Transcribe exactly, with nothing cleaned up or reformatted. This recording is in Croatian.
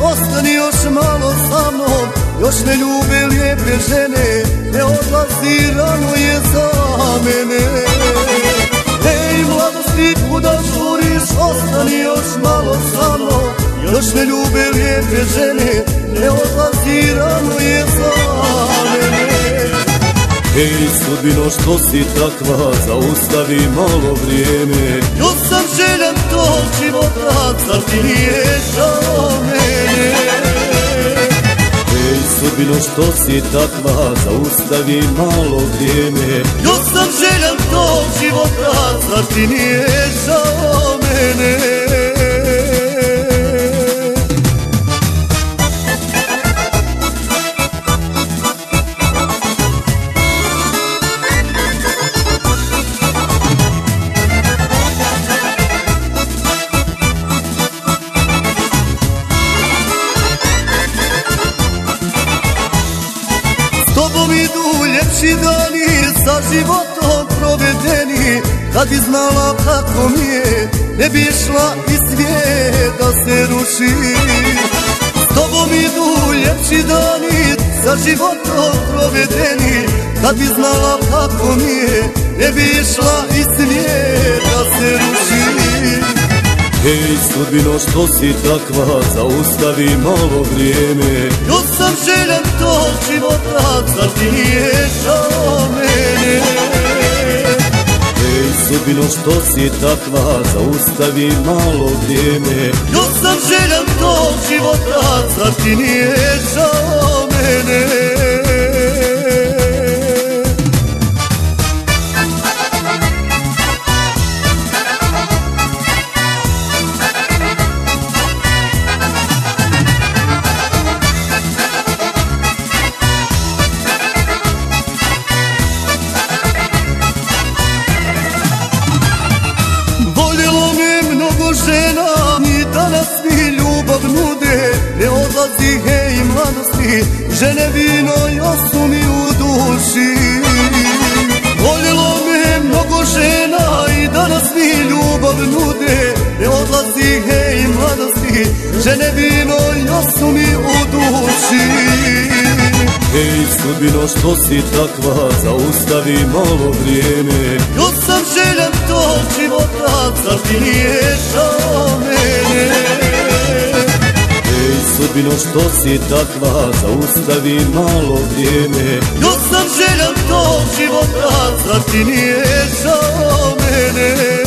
ostani još malo sa mnom. Još me ljube lijepe žene, ne odlazi, rano je za mene. Ej mladosti, kuda žuriš, ostani još malo sa mnom. Još me ljube lijepe žene, ne odlazi, rano je za mene. Ej sudbino, što si takva, zaustavi malo vrijeme. Još sam željan tog života, zar ti nije žao mene? Ej sudbino, što si takva, zaustavi malo vrijeme. Još sam željan tog života, zar ti nije žao mene? S tobom idu ljepši dani, sa životom provedeni. Kad bi znala kako mi je, ne bi išla iz svijeta se ruši. S tobom idu ljepši dani, sa životom provedeni. Kad bi znala kako mi je, ne bi išla iz svijeta se ruši. Ej sudbino, što si takva, zaustavi malo vrijeme. Još sam željan tog života, zar ti nije žao mene? Ej sudbino, što si takva, zaustavi malo vrijeme. Još sam željan tog života, zar ti nije žao mene? Žena mi danas mi ljubav nude, ne odlazi hej mladosti, žene vino još su mi u duši. Voljelo me mnogo žena i danas mi ljubav nude, ne odlazi hej mladosti, žene vino još su mi u duši. Ej sudbino, što si takva, zaustavi malo vrijeme. Još sam željan tog života, zar ti nije žao mene? Ej sudbino, što si takva, zaustavi malo vrijeme. Još sam željan tog života, zar ti nije žao mene?